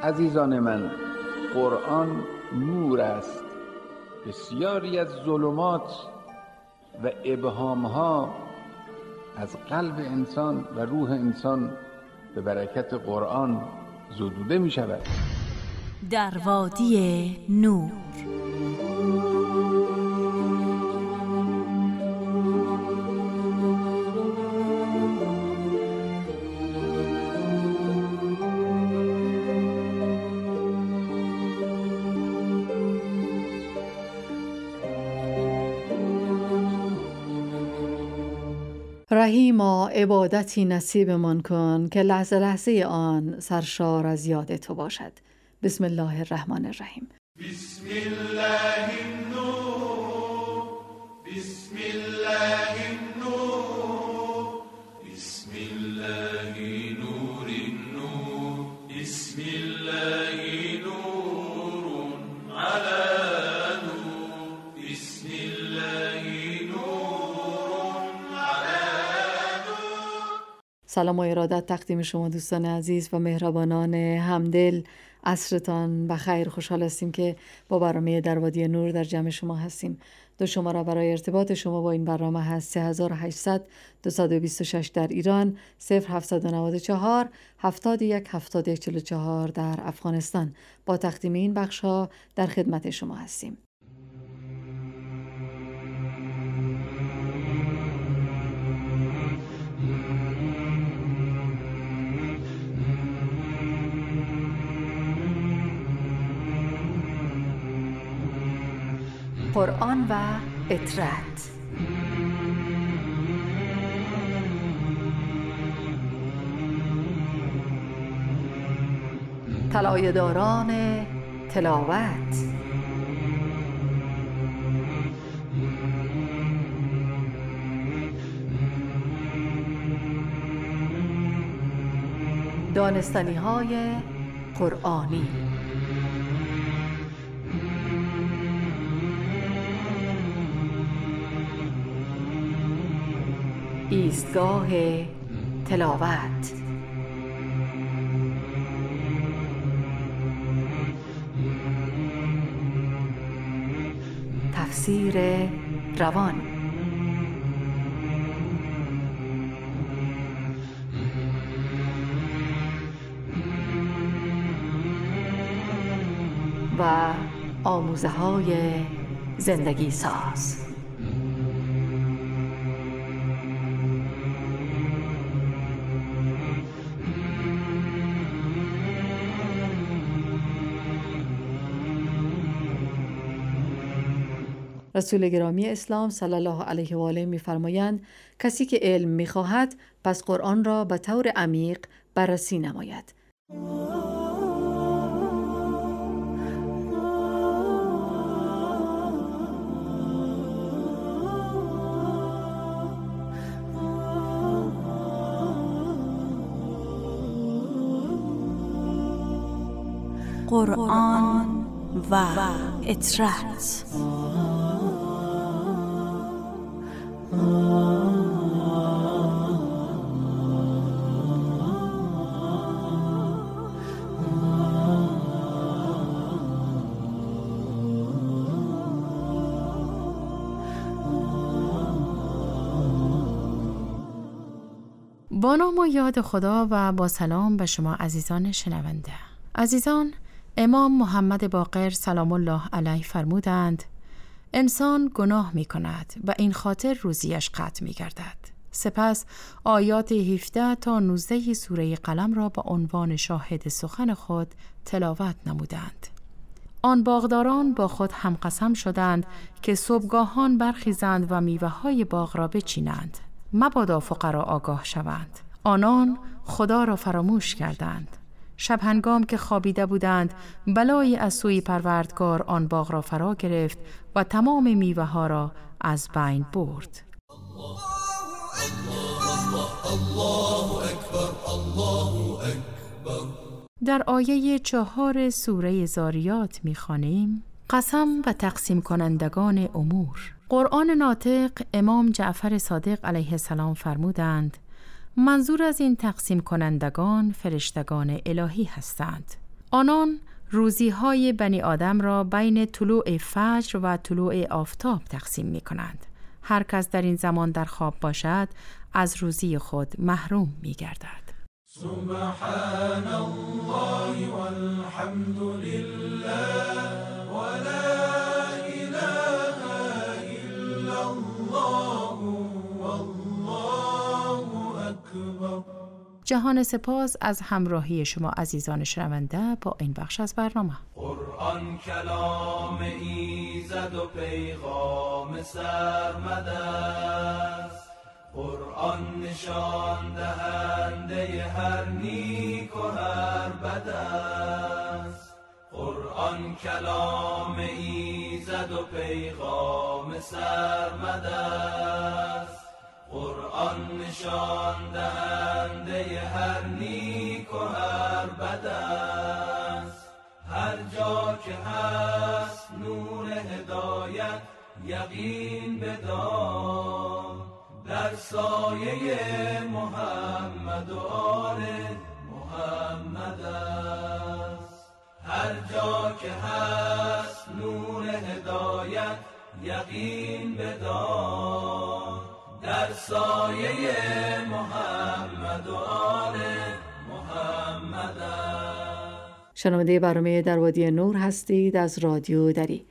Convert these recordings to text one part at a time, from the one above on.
عزیزان من، قرآن نور است. بسیاری از ظلمات و ابهامها از قلب انسان و روح انسان به برکت قرآن زدوده می شود. در وادی نور. رحیما عبادتی نصیبمان کن که لحظه لحظه آن سرشار از یاد تو باشد. بسم الله الرحمن الرحیم. بسم الله النور، بسم الله النور، بسم الله نور النور، بسم الله نور على نور، بسم الله نور على نور. سلام و ارادت تقدیم شما دوستان عزیز و مهربانان همدل. عصرتان بخیر. خوشحال هستیم که با برنامه در وادی نور در جمع شما هستیم. دو شماره برای ارتباط شما با این برنامه هست: 3800 226 در ایران، 0794 71 71 44 در افغانستان. با تقدیم این بخش‌ها در خدمت شما هستیم. قرآن و اطرت. طلایه‌داران تلاوت. دانستنی‌های قرآنی. ایستگاه تلاوت. تفسیر روان. و آموزه‌های زندگی ساز. رسول گرامی اسلام صلی الله علیه و آله می‌فرمایند کسی که علم می‌خواهد پس قرآن را به طور عمیق بررسی نماید. قرآن و اطرت. با نام و یاد خدا و با سلام به شما عزیزان شنونده. عزیزان، امام محمد باقر سلام الله علیه فرمودند: انسان گناه می کند و این خاطر روزیش قطع می گردد. سپس آیات 17 تا 19 سوره قلم را با عنوان شاهد سخن خود تلاوت نمودند. آن باغداران با خود هم قسم شدند که صبحگاهان برخیزند و میوه‌های باغ را بچینند، مبادا فقرا آگاه شوند. آنان خدا را فراموش کردند. شب هنگام که خوابیده بودند، بلایی از سوی پروردگار آن باغ را فرا گرفت و تمام میوه ها را از بین برد. در آیه 4 سوره ذاریات می‌خوانیم: قسم به تقسیم کنندگان امور. قرآن ناطق امام جعفر صادق علیه السلام فرمودند: منظور از این تقسیم کنندگان فرشتگان الهی هستند. آنان روزی‌های بنی آدم را بین طلوع فجر و طلوع آفتاب تقسیم می‌کنند. هر کس در این زمان در خواب باشد از روزی خود محروم می‌گردد. سبحان الله والحمد لله ولا اله الا الله والله اکبر. جهان سپاس از همراهی شما عزیزان شنونده با این بخش از برنامه. قرآن کلام ایزد و پیغام سرمد است، قرآن نشان دهنده هر نیک و هر بد است. قرآن کلام ایزد و پیغام سرمد است، قرآن نشان دهنده هر نیک و هر بد است. هر جا که هست نور هدایت یقین بدان، در سایه محمد و آل محمد است. هر جا که هست نور هدایت یقین بدان، در سایه محمد و آل محمد است. شنونده برنامه در وادی نور هستید از رادیو دری.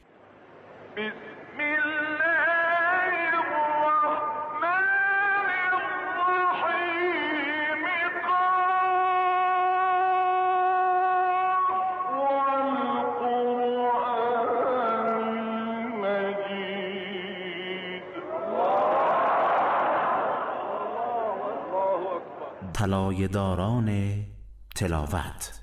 طلایه داران تلاوت.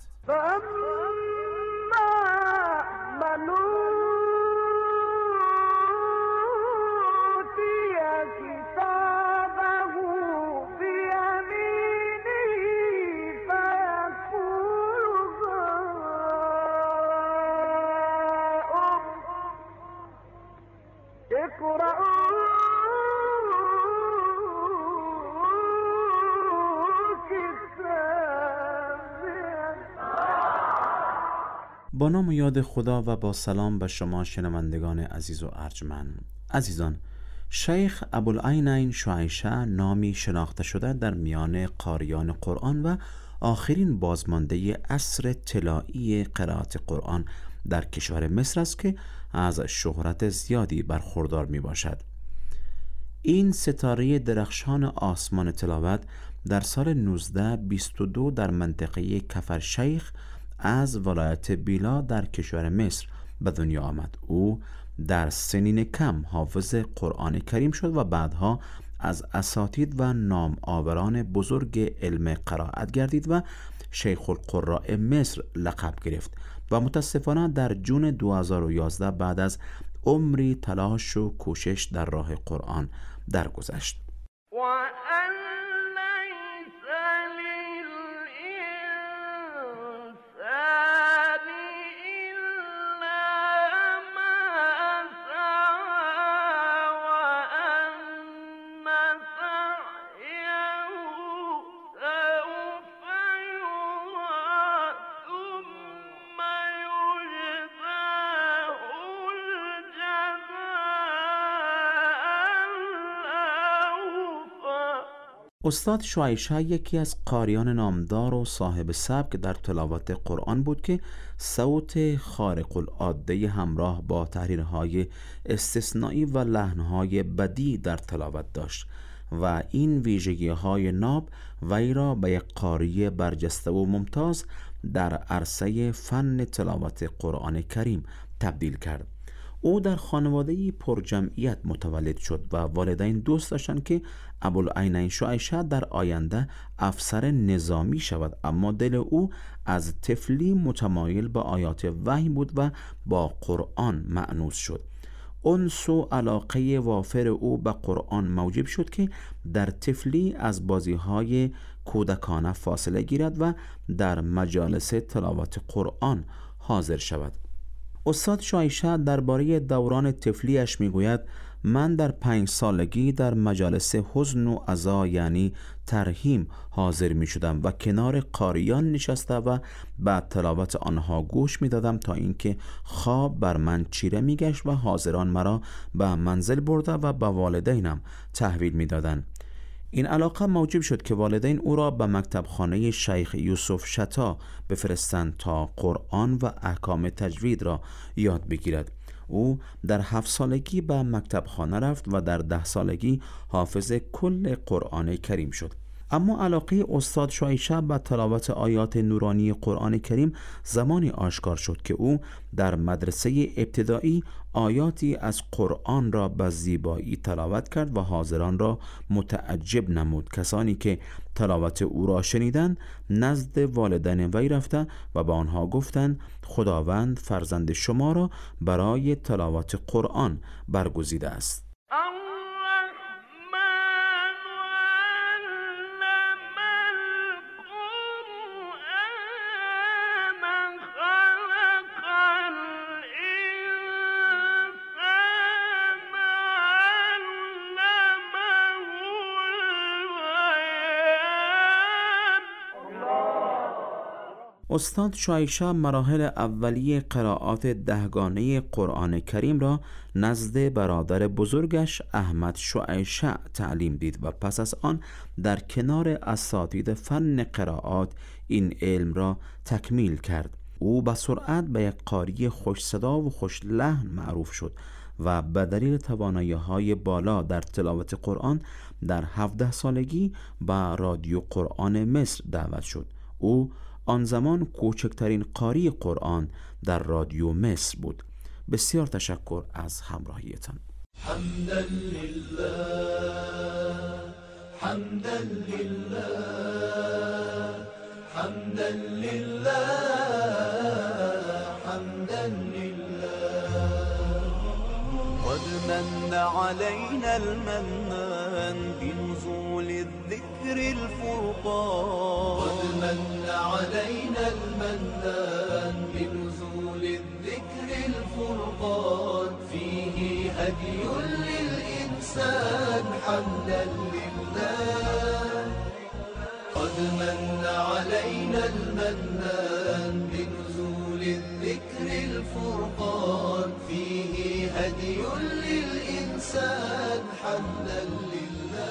با نام و یاد خدا و با سلام به شما شنوندگان عزیز و ارجمند. عزیزان، شیخ ابوالعینین شعیشه نامی شناخته شده در میان قاریان قرآن و آخرین بازمانده عصر طلایی قرائت قرآن در کشور مصر است که از شهرت زیادی برخوردار می باشد. این ستاره درخشان آسمان تلاوت در سال 1922 در منطقه کفر شیخ از ولایت بیلا در کشور مصر به دنیا آمد. او در سنین کم حافظ قرآن کریم شد و بعدها از اساتید و نام آوران بزرگ علم قرائت گردید و شیخ القراء مصر لقب گرفت و متاسفانه در جون 2011 بعد از عمری تلاش و کوشش در راه قرآن درگذشت. استاد شعیشه یکی از قاریان نامدار و صاحب سبک در تلاوت قرآن بود که صوت خارق العاده همراه با تحریرهای استثنایی و لحنهای بدیع در تلاوت داشت و این ویژگی‌های ناب وی را به یک قاری برجسته و ممتاز در عرصه فن تلاوت قرآن کریم تبدیل کرد. او در خانواده‌ای پرجمعیت متولد شد و والدین دوست داشتند که ابوالعینین شعیشه در آینده افسر نظامی شود، اما دل او از طفلی متمایل به آیات وحی بود و با قرآن مأنوس شد. انس و علاقه وافر او به قرآن موجب شد که در طفلی از بازی‌های کودکانه فاصله گیرد و در مجالس تلاوت قرآن حاضر شود. استاد شعیشه درباره دوران طفلیش میگوید من در 5 سالگی در مجالس حزن و عزا یعنی ترحیم حاضر می شدم و کنار قاریان نشسته و بعد تلاوت آنها گوش می دادم تا اینکه خواب بر من چیره می گشت و حاضران مرا به منزل برده و به والدینم تحویل می دادن. این علاقه موجب شد که والدین او را به مکتب خانه شیخ یوسف شتا بفرستند تا قرآن و احکام تجوید را یاد بگیرد. او در 7 سالگی به مکتب خانه رفت و در 10 سالگی حافظ کل قرآن کریم شد. اما علاقه استاد شعیشه به تلاوت آیات نورانی قرآن کریم زمانی آشکار شد که او در مدرسه ابتدایی آیاتی از قرآن را به زیبایی تلاوت کرد و حاضران را متعجب نمود. کسانی که تلاوت او را شنیدند نزد والدین وی رفته و به آنها گفتند خداوند فرزند شما را برای تلاوت قرآن برگزیده است. استاد شعیشه مراحل اولیه قرائات 10گانه قرآن کریم را نزد برادر بزرگش احمد شعیشه تعلیم دید و پس از آن در کنار اساتید فن قرائات این علم را تکمیل کرد. او به سرعت به یک قاری خوش صدا و خوش لحن معروف شد و به دلیل توانایی‌های بالا در تلاوت قرآن در 17 سالگی به رادیو قرآن مصر دعوت شد. او آن زمان کوچکترین قاری قرآن در رادیو مصر بود. بسیار تشکر از همراهیتان. حمدا لله حمدا لله حمدا لله حمدا لله قد من علينا المنان بنزول الذكر الفرقان قد من علينا المنان بنزول الذكر الفرقان فيه هدي للإنسان حمدا لله قد من علينا المنان بنزول الذكر الفرقان فيه هدي للإنسان حمدا لله.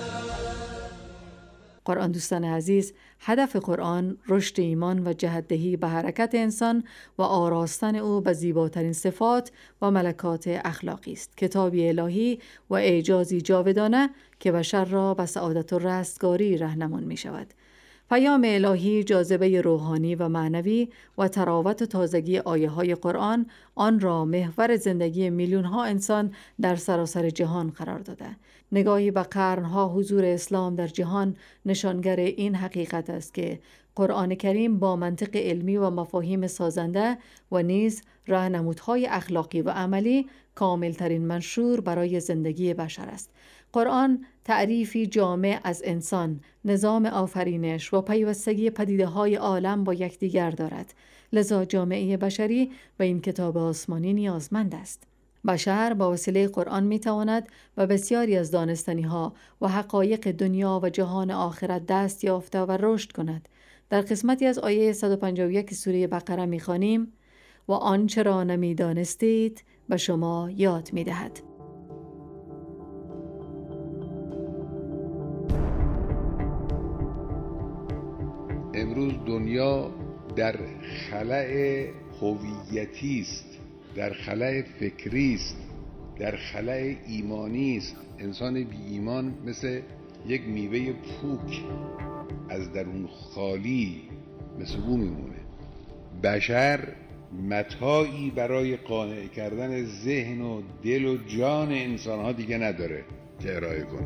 قرآن دوستان عزیز، هدف قرآن رشد ایمان و جهت‌دهی به حرکت انسان و آراستن او به زیباترین صفات و ملکات اخلاقی است. کتابی الهی و اعجازی جاودانه که بشر را به سعادت و رستگاری راهنمون می شود. پیام الهی، جاذبه روحانی و معنوی و تراوت و تازگی آیه‌های قرآن آن را محور زندگی میلیون‌ها انسان در سراسر جهان قرار داده. نگاهی به قرن‌ها حضور اسلام در جهان نشانگر این حقیقت است که قرآن کریم با منطق علمی و مفاهیم سازنده و نیز راهنمودهای اخلاقی و عملی کاملترین منشور برای زندگی بشر است. قرآن تعریفی جامع از انسان، نظام آفرینش و پیوستگی پدیده‌های عالم با یکدیگر دارد. لذا جامعه بشری به این کتاب آسمانی نیازمند است. بشر با وسیله قرآن می‌تواند و بسیاری از دانستنی‌ها و حقایق دنیا و جهان آخرت دست یافته و رشد کند. در قسمتی از آیه 151 سوره بقره می‌خوانیم و آنچه را نمی‌دانستید به شما یاد می‌دهد. امروز دنیا در خلأ هویتی است، در خلأ فکری است، در خلأ ایمانی است. انسان بی ایمان مثل یک میوه پوک از درون خالی مثل او میمونه. بشر متاعی برای قانع کردن ذهن و دل و جان انسانها دیگه نداره که ارائه کنه.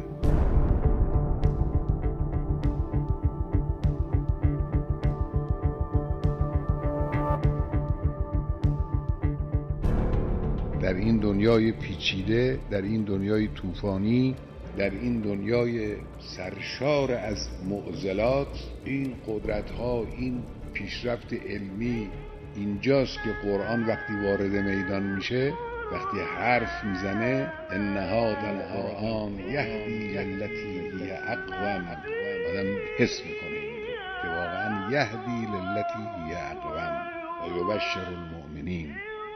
در این دنیای پیچیده، در این دنیای طوفانی، در این دنیای سرشار از معضلات، این قدرت‌ها، این پیشرفت علمی، اینجاست که قرآن وقتی وارد میدان میشه، وقتی حرف میزنه ان هذا القرآن یهدی للتی هی اقوم، آدم حس میکنه که واقعا یهدی للتی هی اقوم و یبشر المؤمنین.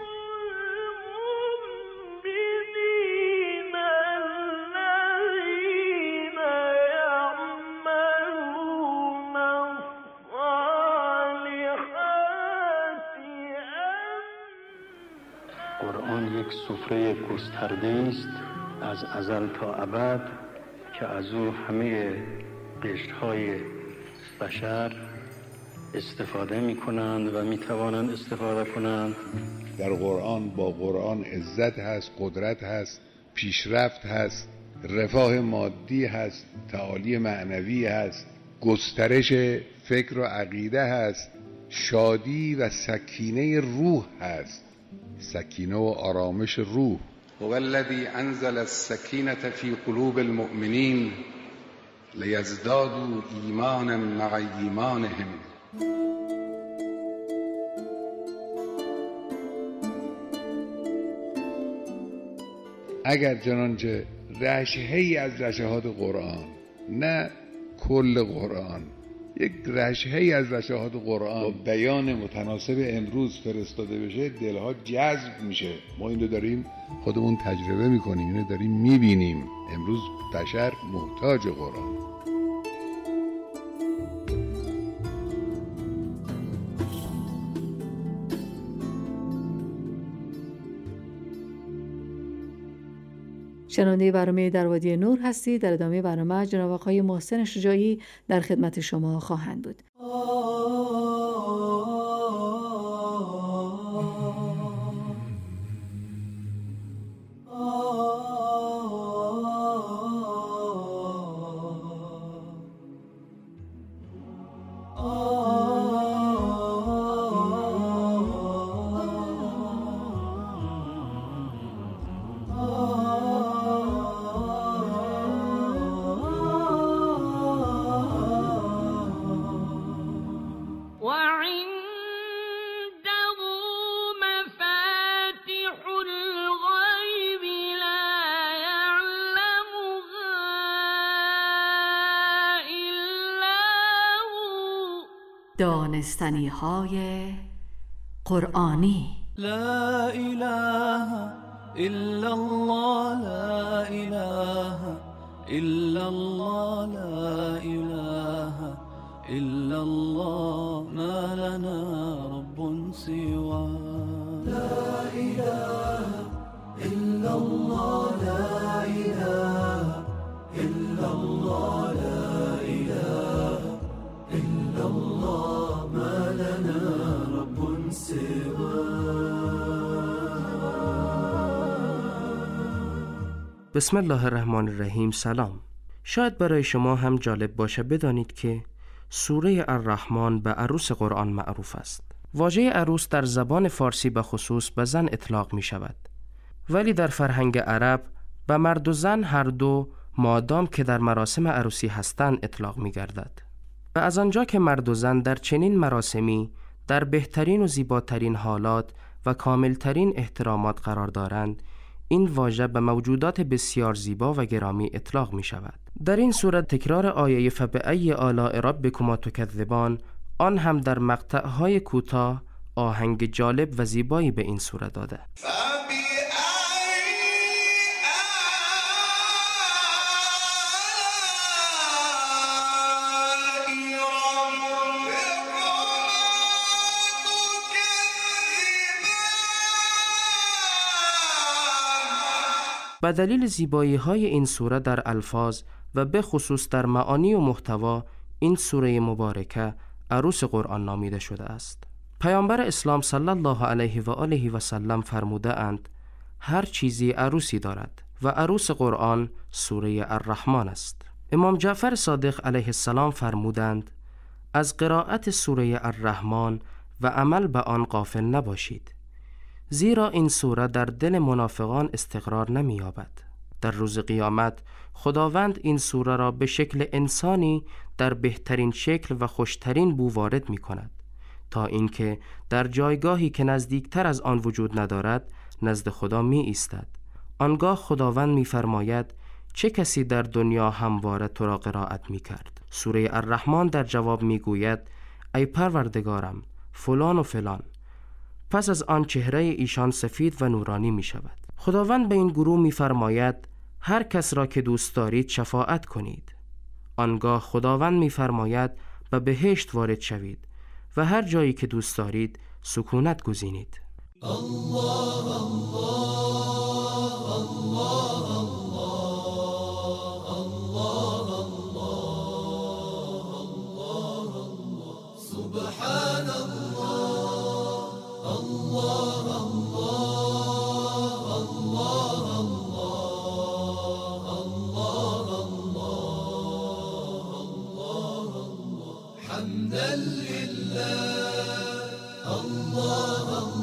قرآن یک سفره گسترده است از ازل تا ابد که از او همه قشرهای بشر استفاده می کنند و می توانند استفاده کنند. در قرآن با قرآن عزت هست، قدرت هست، پیشرفت هست، رفاه مادی هست، تعالی معنوی هست، گسترش فکر و عقیده هست، شادی و سکینه روح هست، سکینه و آرامش روح. هو الذی انزل السکینة فی قلوب المؤمنین لیزدادوا ایمانا مع ایمانهم. اگر چنانچه رشحه‌ای از رشحات قرآن، نه کل قرآن، یک رشحه‌ای از رشحات قرآن با بیان متناسب امروز فرستاده بشه، دلها جذب میشه. ما اینو داریم خودمون تجربه میکنیم، اینو داریم میبینیم. امروز بشر محتاج قرآن. شنونده برنامه در وادی نور هستی. در ادامه برنامه جناب آقای محسن شجاعی در خدمت شما خواهند بود. دانستنی‌های قرآنی. لا اله الا الله، لا اله الا الله، لا اله الا الله، ما لنا رب سواه. لا اله الا الله، لا اله الا الله، لا اله الا الله، ما لنا رب سواه. بسم الله الرحمن الرحیم. سلام. شاید برای شما هم جالب باشه بدانید که سوره الرحمن به عروس قرآن معروف است. واژه عروس در زبان فارسی به خصوص به زن اطلاق می شود، ولی در فرهنگ عرب به مرد و زن هر دو مادام که در مراسم عروسی هستند اطلاق می گردد. و از آنجا که مرد و زن در چنین مراسمی در بهترین و زیباترین حالات و کاملترین احترامات قرار دارند، این واژه به موجودات بسیار زیبا و گرامی اطلاق می شود. در این صورت تکرار آیه فبأی آلاء ربکما تکذبان، آن هم در مقطع‌های کوتاه، آهنگ جالب و زیبایی به این سوره داده. به دلیل زیبایی‌های این سوره در الفاظ و به خصوص در معانی و محتوا، این سوره مبارکه عروس قرآن نامیده شده است. پیامبر اسلام صلی الله علیه و آله و سلم فرموده اند هر چیزی عروسی دارد و عروس قرآن سوره الرحمن است. امام جعفر صادق علیه السلام فرمودند از قرائت سوره الرحمن و عمل به آن غافل نباشید، زیرا این سوره در دل منافقان استقرار نمی‌یابد. در روز قیامت خداوند این سوره را به شکل انسانی در بهترین شکل و خوشترین بو وارد می‌کند تا اینکه در جایگاهی که نزدیکتر از آن وجود ندارد نزد خدا می ایستد. آنگاه خداوند می فرماید چه کسی در دنیا همواره تو را قرائت می کرد؟ سوره الرحمن در جواب می گوید ای پروردگارم فلان و فلان. پس از آن چهره ایشان سفید و نورانی می شود. خداوند به این گروه می فرماید هر کس را که دوست دارید شفاعت کنید. آنگاه خداوند می فرماید به بهشت وارد شوید و هر جایی که دوست دارید سکونت گزینید. الله الله الله الله سبحان الله الله الله الله حمدا لله الله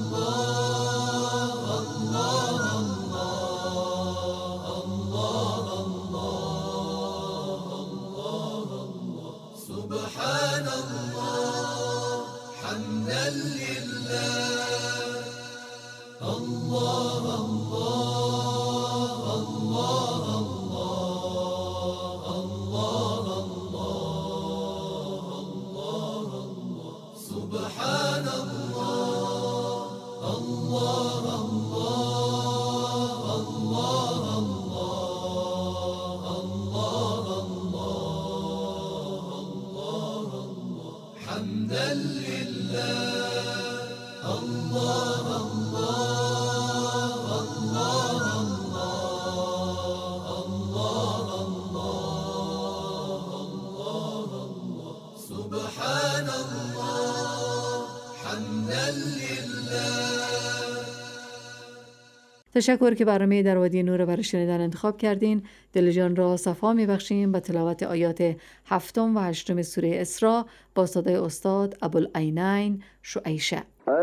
تشکر که برنامه در وادی نور برای شنیدن انتخاب کردین. دل جان را صفا می‌بخشیم با تلاوت آیات 7 و 8 سوره اسراء با صدای استاد ابوالعینین شعیشه.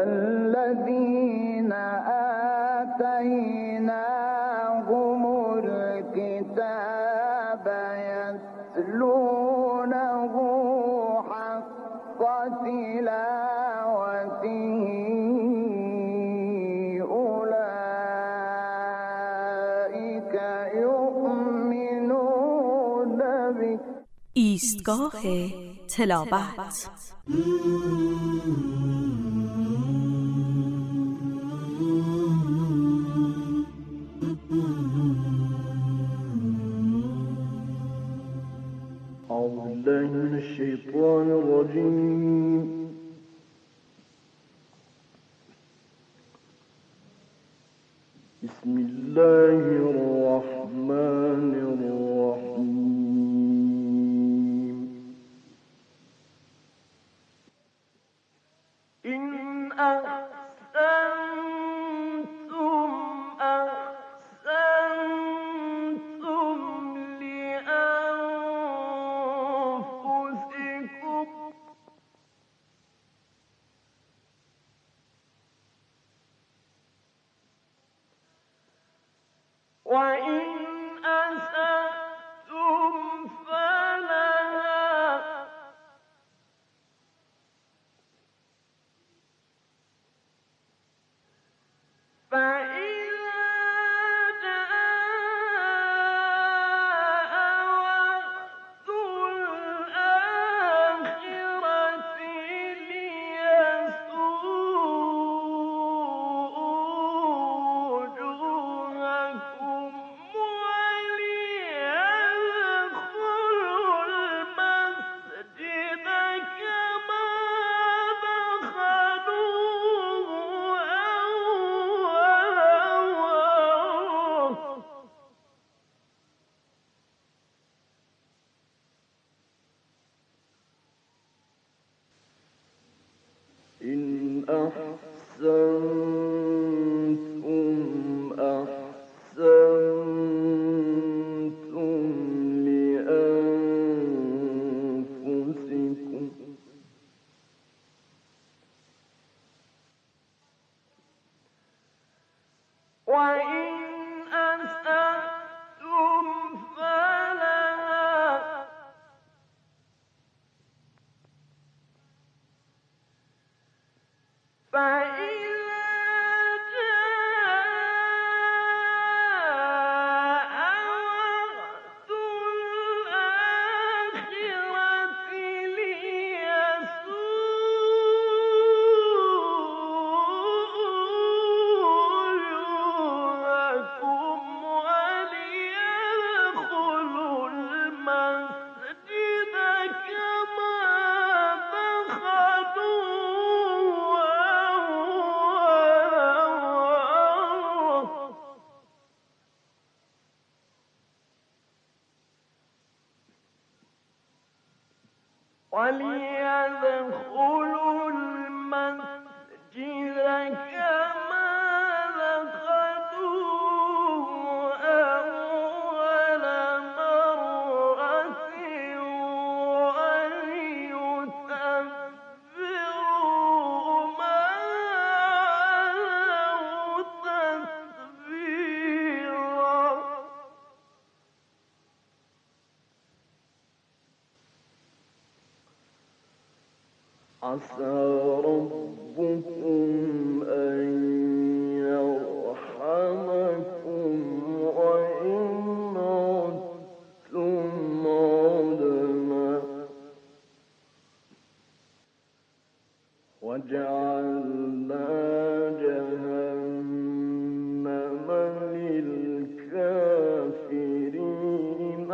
الذين آتيناهم الكتاب يتلونه حق تلاوته ایستگاه تلاوت. أعوذ بالله من الشيطان الرجيم. بسم الله الرحمن الرحيم. إن أحسنتم أحسنتم لأنفسكم وإن أسأتم فلها فإذا جاء وعد الآخرة ليسوءوا وجوهكم وليدخلوا المسجد كما دخلوه أول مرة إن أحسنتم أحسنتم لأنفسكم وإن أسأتم فلها وليدخلوا المسجد كما دخلوه أول مرة وليتبروا ما علوا تتبيرا. عسى ربكم أن يرحمكم وإن عدتم عدنا وجعلنا جهنم للكافرين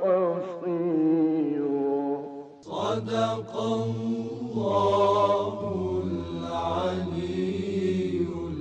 حصيرا. صدق الله العلي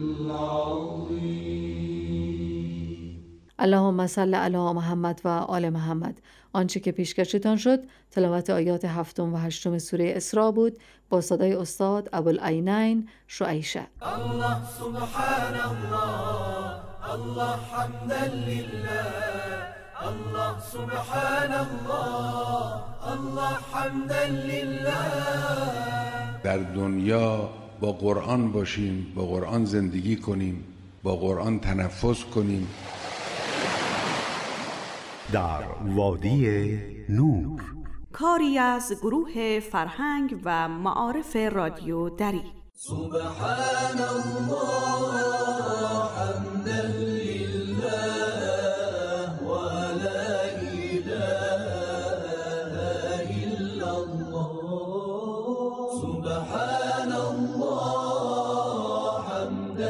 العظيم. اللهم صل علی محمد و آل محمد. آنچه که پیشکشتان شد تلاوت آیات 7 و 8 سوره اسراء بود با صدای استاد ابوالعینین شعیشه. الله سبحان الله، الله حمدا لله، الله سبحان الله، الله حمدا لله. در دنیا با قرآن باشیم، با قرآن زندگی کنیم، با قرآن تنفس کنیم. در وادی نور، کاری از گروه فرهنگ و معارف رادیو دری. سبحان الله حمدا لله و لا اله الا الله. سبحان الله حمدا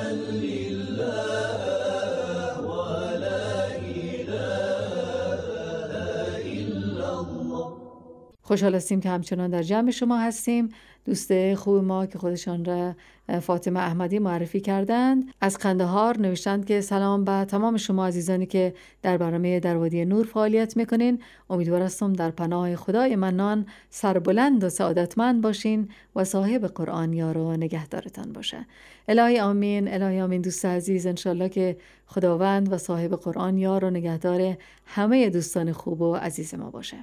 لله و لا اله الا الله. خوشحال هستیم که همچنان در جمع شما هستیم. دوست خوب ما که خودشان را فاطمه احمدی معرفی کردند از قندهار نوشتند که سلام به تمام شما عزیزانی که در برنامه در وادی نور فعالیت میکنین. امیدوار هستم در پناه خدای منان سربلند و سعادتمند باشین و صاحب قرآن یار و نگهدارتان باشه. الهی آمین، الهی آمین. دوست عزیز، انشالله که خداوند و صاحب قرآن یار و نگهدار همه دوستان خوب و عزیز ما باشه.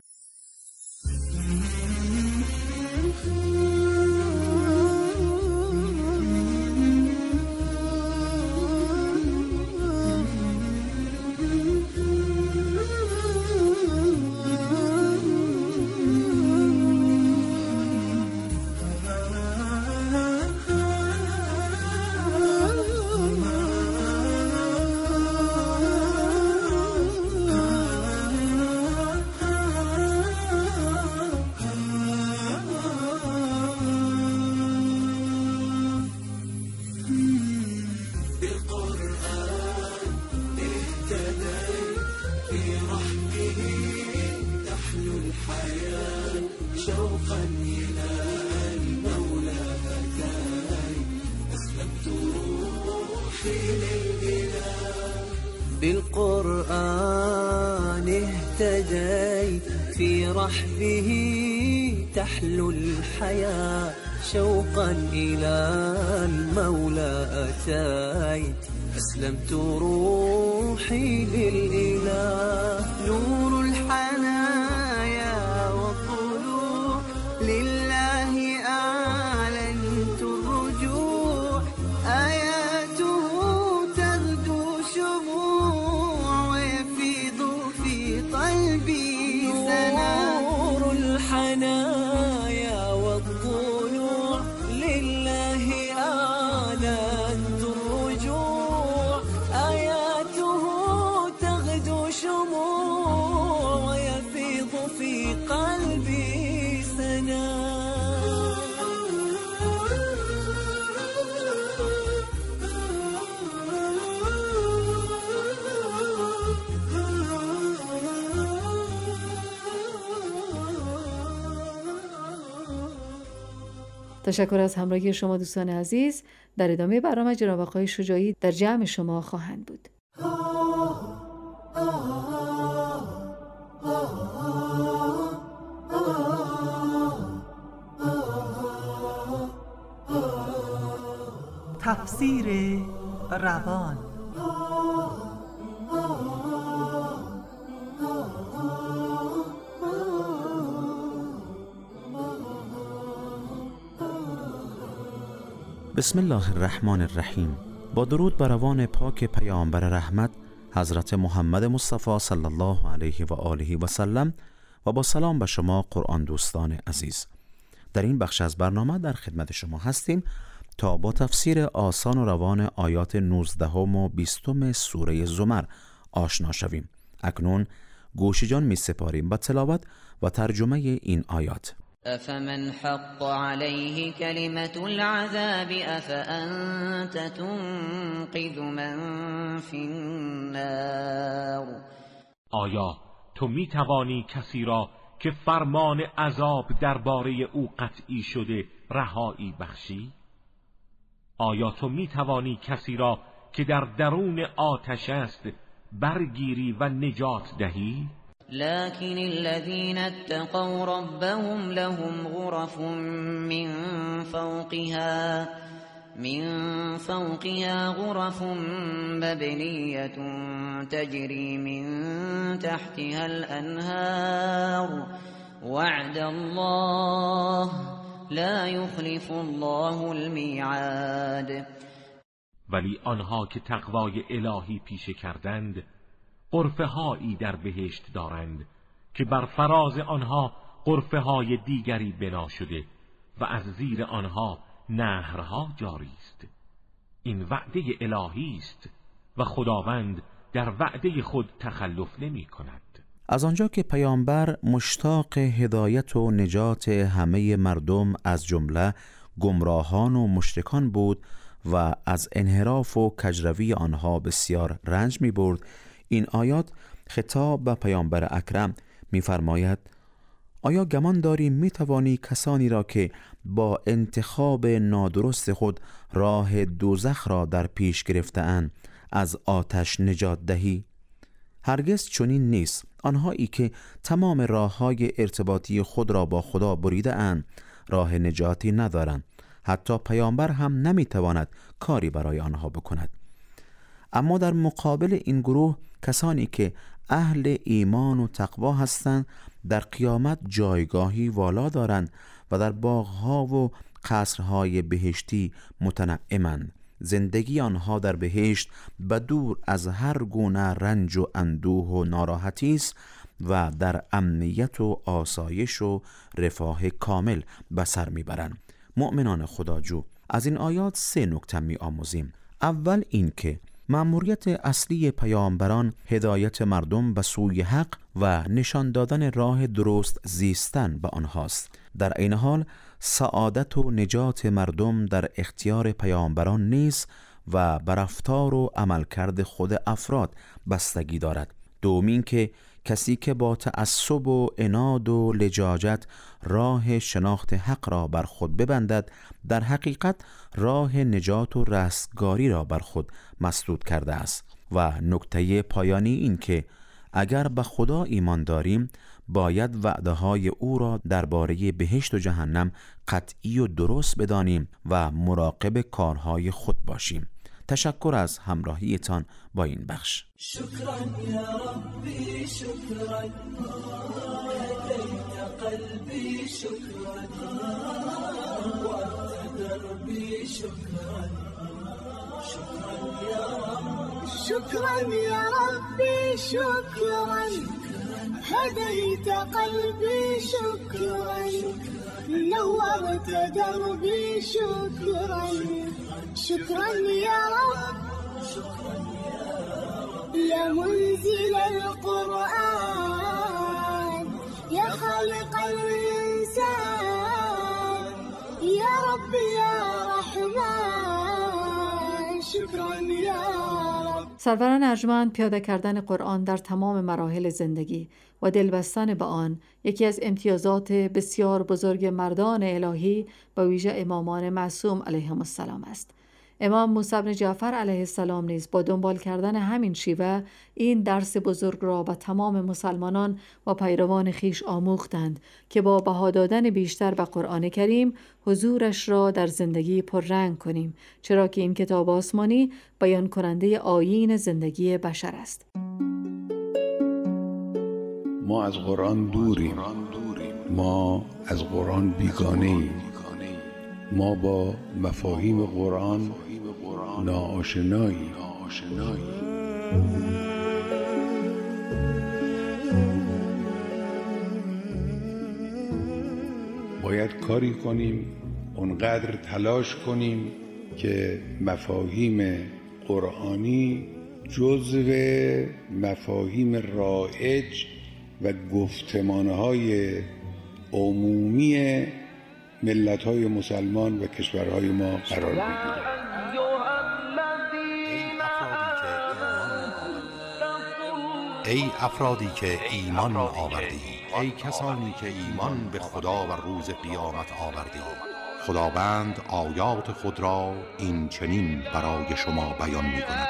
بالقرآن اهتديت في رحبه تحلو الحياة شوقا إلى المولى أتيت أسلمت روحي للإله نور الحنايا والطلوع لله أعلنت الرجوع آياته تغدو شموع ويفيض في قلبي سنا نور الحنايا والطلوع لله أعلنت تشکر از همراهی شما دوستان عزیز. در ادامه برنامه جناب آقای شجاعی در جمع شما خواهند بود. تفسیر روان. بسم الله الرحمن الرحیم. با درود بر روان پاک پیامبر رحمت حضرت محمد مصطفی صلی الله علیه و آله و سلم و با سلام به شما قرآن دوستان عزیز. در این بخش از برنامه در خدمت شما هستیم تا با تفسیر آسان و روان آیات 19 و 20 سوره زمر آشنا شویم. اکنون گوش جان می سپاریم به تلاوت و ترجمه این آیات. أفمن حق عليه كلمة العذاب أفأنت تنقذ من في النار. آیا تو می توانی کسی را که فرمان عذاب درباره او قطعی شده رهایی بخشی؟ آیا تو می توانی کسی را که در درون آتش است برگیری و نجات دهی؟ لكن الذين اتقوا ربهم لهم غرف من فوقها غرف مبنية تجري من تحتها الأنهار وعد الله لا يخلف الله الميعاد. ولی آنها که تقوای الهی پیشه کردند غرفه هایی در بهشت دارند که بر فراز آنها غرفه های دیگری بنا شده و از زیر آنها نهرها جاری است. این وعده الهی است و خداوند در وعده خود تخلف نمی کند. از آنجا که پیامبر مشتاق هدایت و نجات همه مردم از جمله گمراهان و مشرکان بود و از انحراف و کجروی آنها بسیار رنج می برد، این آیات خطاب به پیامبر اکرم می‌فرماید: آیا گمان داری می‌توانی کسانی را که با انتخاب نادرست خود راه دوزخ را در پیش گرفته‌اند از آتش نجات دهی؟ هرگز چنین نیست. آنهایی که تمام راه‌های ارتباطی خود را با خدا بریده‌اند راه نجاتی ندارند. حتی پیامبر هم نمی‌تواند کاری برای آنها بکند. اما در مقابل این گروه کسانی که اهل ایمان و تقوا هستند در قیامت جایگاهی والا دارند و در باغها و قصرهای بهشتی متنعمند. زندگی آنها در بهشت بدور از هر گونه رنج و اندوه و ناراحتی است و در امنیت و آسایش و رفاه کامل به سر میبرند. مؤمنان خداجو، از این آیات 3 نکته می‌آموزیم. اول این که مأموریت اصلی پیامبران هدایت مردم به سوی حق و نشان دادن راه درست زیستن به آنهاست. در این حال سعادت و نجات مردم در اختیار پیامبران نیست و بر رفتار و عملکرد خود افراد بستگی دارد. دوم این که کسی که با تعصب و عناد و لجاجت راه شناخت حق را بر خود ببندد در حقیقت راه نجات و رستگاری را بر خود مسدود کرده است. و نکته پایانی این که اگر به خدا ایمان داریم باید وعده های او را درباره بهشت و جهنم قطعی و درست بدانیم و مراقب کارهای خود باشیم. تشکر از همراهیتان با این بخش. شکرا یا ربی شکرا هدیت قلبی شکرا وعدت دربی شکرا شکرا یا رب شكرا يا ربي شكرا هديت قلبي شكرا نورت دربي شكرا شكرا يا رب يا منزل القرآن يا خالق الإنسان يا رب يا رحمن شكرا يا رب. سروران ارجمند پیاده کردن قرآن در تمام مراحل زندگی و دلبستن به آن یکی از امتیازات بسیار بزرگ مردان الهی و ویژه امامان معصوم علیهم السلام است. امام موسی بن جعفر علیه السلام نیز با دنبال کردن همین شیوه این درس بزرگ را به تمام مسلمانان و پیروان خیش آموختند که با بها دادن بیشتر به قرآن کریم حضورش را در زندگی پررنگ کنیم، چرا که این کتاب آسمانی بیان کننده آیین زندگی بشر است. ما از قرآن دوریم، ما از قرآن بیگانه‌ایم، ما با مفاهیم قرآن ناآشناییم. باید کاری کنیم، اونقدر تلاش کنیم که مفاهیم قرآنی جزو مفاهیم رایج و گفتمانهای عمومی ملت‌های مسلمان و کشورهای ما قرار بگیرد. ای افرادی که ایمان آوردید، ای کسانی که ایمان به خدا و روز قیامت آوردید، خداوند آیات خود را این چنین برای شما بیان می‌کند.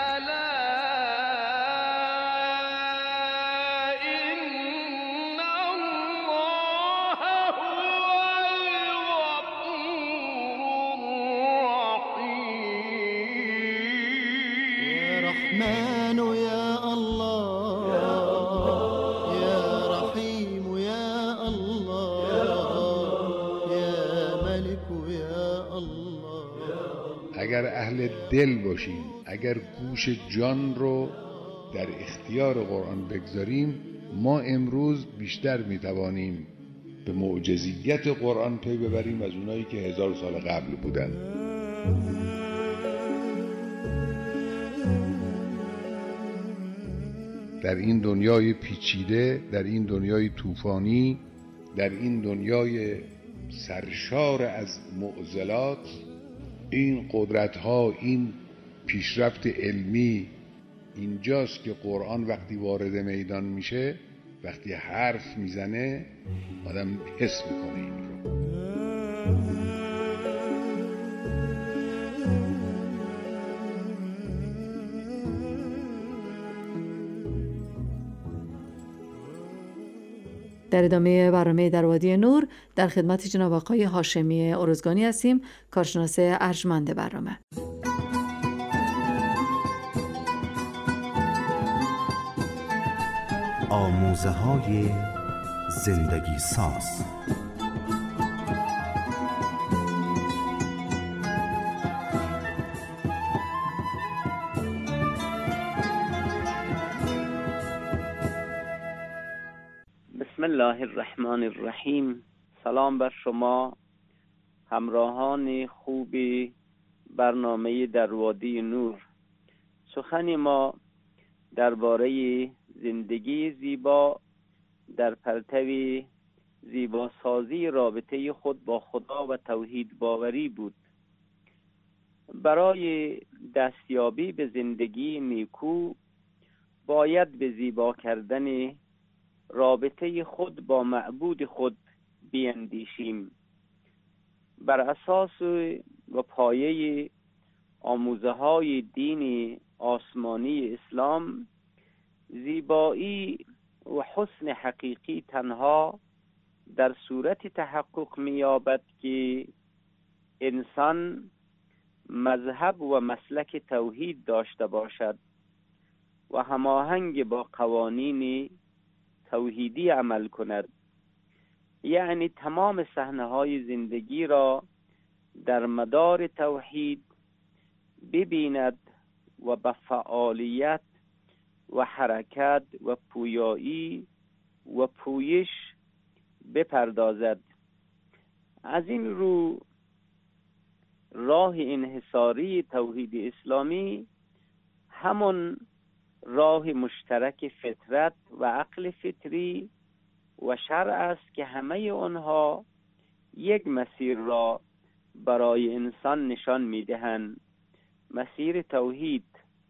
اگر اهل دل باشیم، اگر گوش جان رو در اختیار قرآن بگذاریم، ما امروز بیشتر میتوانیم به معجزیت قرآن پی ببریم از اونایی که 1000 سال قبل بودن. در این دنیای پیچیده، در این دنیای طوفانی، در این دنیای سرشار از معضلات، این قدرت‌ها، این پیشرفت علمی اینجاست که قرآن وقتی وارد میدان میشه، وقتی حرف میزنه، آدم حس میکنه این رو. در ادامه برنامه در وادی نور در خدمت جناب آقای هاشمی ارزگانی هستیم، کارشناس ارجمند برنامه. آموزه‌های زندگی ساز. بسم الله الرحمن الرحیم. سلام بر شما همراهان خوب برنامه در وادی نور. سخن ما درباره زندگی زیبا در پرتو زیباسازی رابطه خود با خدا و توحید باوری بود. برای دستیابی به زندگی نیکو باید به زیبا کردن رابطه خود با معبود خود بیندیشیم. بر اساس و پایه آموزه‌های دین آسمانی اسلام، زیبایی و حسن حقیقی تنها در صورت تحقق می‌یابد که انسان مذهب و مسلک توحید داشته باشد و هماهنگ با قوانین توحیدی عمل کند، یعنی تمام صحنه‌های زندگی را در مدار توحید ببیند و به فعالیت و حرکت و پویایی و پویش بپردازد. از این رو راه انحصاری توحید اسلامی همون راه مشترک فطرت و عقل فطری و شرع است که همه آنها یک مسیر را برای انسان نشان می‌دهند، مسیر توحید.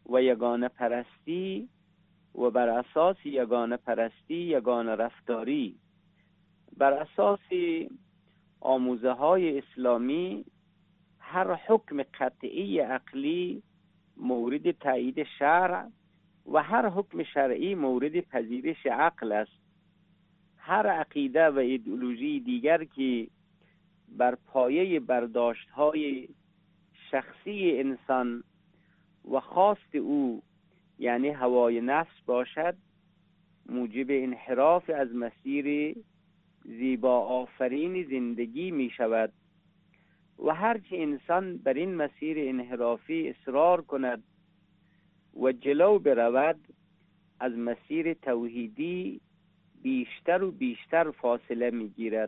و یگانه پرستی و بر اساس یگانه پرستی یگانه رفتاری. بر اساس آموزه های اسلامی هر حکم قطعی عقلی مورد تایید شرع و هر حکم شرعی مورد پذیرش عقل است. هر عقیده و ایدئولوژی دیگر که بر پایه برداشت‌های شخصی انسان و خواست او یعنی هوای نفس باشد، موجب انحراف از مسیر زیبا آفرین زندگی می شود و هرچی انسان بر این مسیر انحرافی اصرار کند و جلو برود، از مسیر توحیدی بیشتر و بیشتر فاصله می گیرد.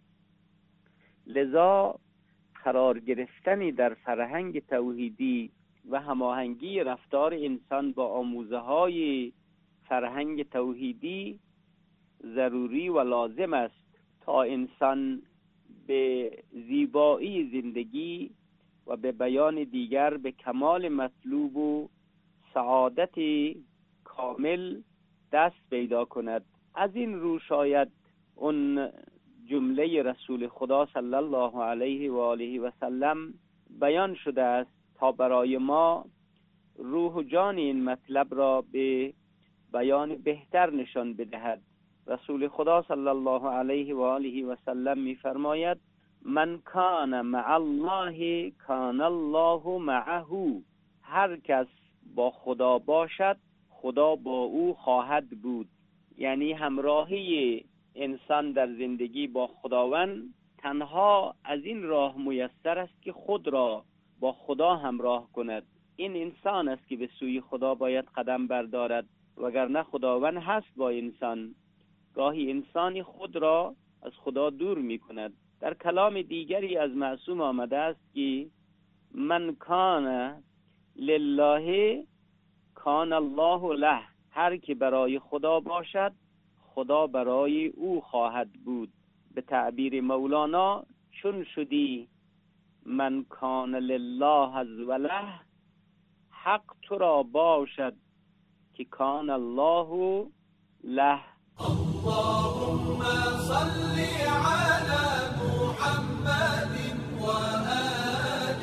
لذا قرار گرفتن در فرهنگ توحیدی و هماهنگی رفتار انسان با آموزه های فرهنگ توحیدی ضروری و لازم است تا انسان به زیبایی زندگی و به بیان دیگر به کمال مطلوب و سعادت کامل دست پیدا کند. از این رو شاید اون جمله رسول خدا صلی الله علیه و آله و سلم بیان شده است تا برای ما روح و جان این مطلب را به بیان بهتر نشان بدهد. رسول خدا صلی الله علیه و آله و سلم می فرماید: من کان مع الله کان الله معه. هر کس با خدا باشد خدا با او خواهد بود. یعنی همراهی انسان در زندگی با خداوند تنها از این راه میسر است که خود را با خدا همراه کند. این انسان است که به سوی خدا باید قدم بردارد، وگرنه خداوند هست با انسان. گاهی انسانی خود را از خدا دور می کند. در کلام دیگری از معصوم آمده است که من کان لله کان الله له. هر که برای خدا باشد خدا برای او خواهد بود. به تعبیر مولانا: چون شدی من کان لله از وله، حق تو را باشد که کان الله له. اللهم صل على محمد وآل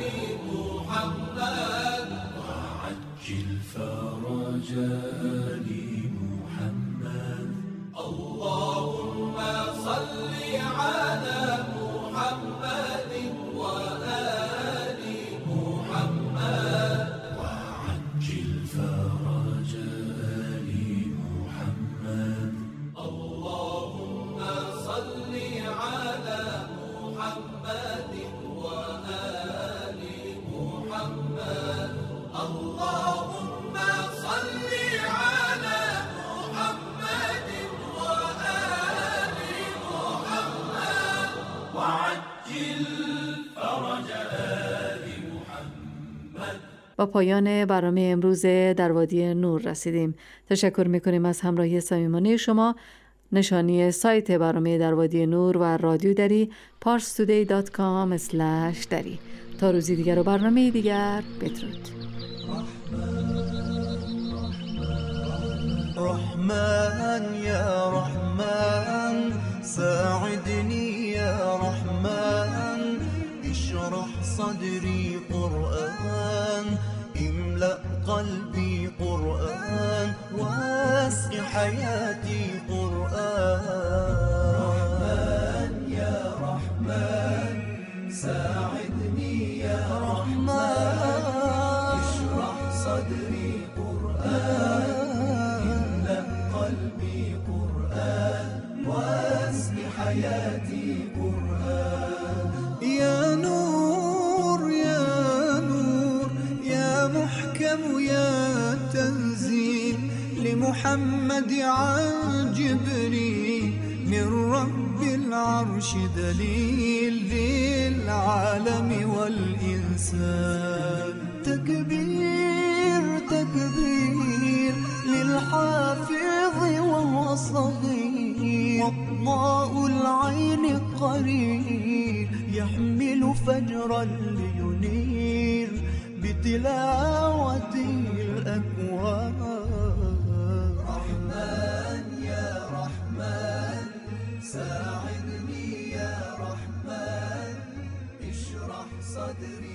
محمد وعجل فرج آل محمد. اللهم صل على محمد وآل محمد وعجل فرج آل محمد. اللهم صل على محمد وآل محمد. اللهم صل على محمد وآل محمد وعجل فرج آل محمد. با پایان برنامه امروز در وادی نور رسیدیم. تشکر میکنیم از همراهی صمیمانه شما. نشانی سایت برنامه در وادی نور و رادیو دری parstoday.com/dari. تا روزی دیگر و برنامه دیگر، بدرود. رحمن يا رحمن ساعدني يا رحمن اشرح صدري قرآن املأ قلبي قرآن واسق حياتي قرآن. رحمن يا رحمن ساعدني يا رحمن اشرح صدري قرآن قلبي قرآن واسق حياتي قرآن. يا نور يا نور يا محكم يا تنزيل لمحمد عن جبريل من رب العرش دليل للعالم والإنسان. تكبير تكبير للحافظ وهو صغير وضاء العين قريب يحمل فجرا لينير بتلاوته الأكوان. رحمن يا رحمن ساعدني يا رحمن اشرح صدري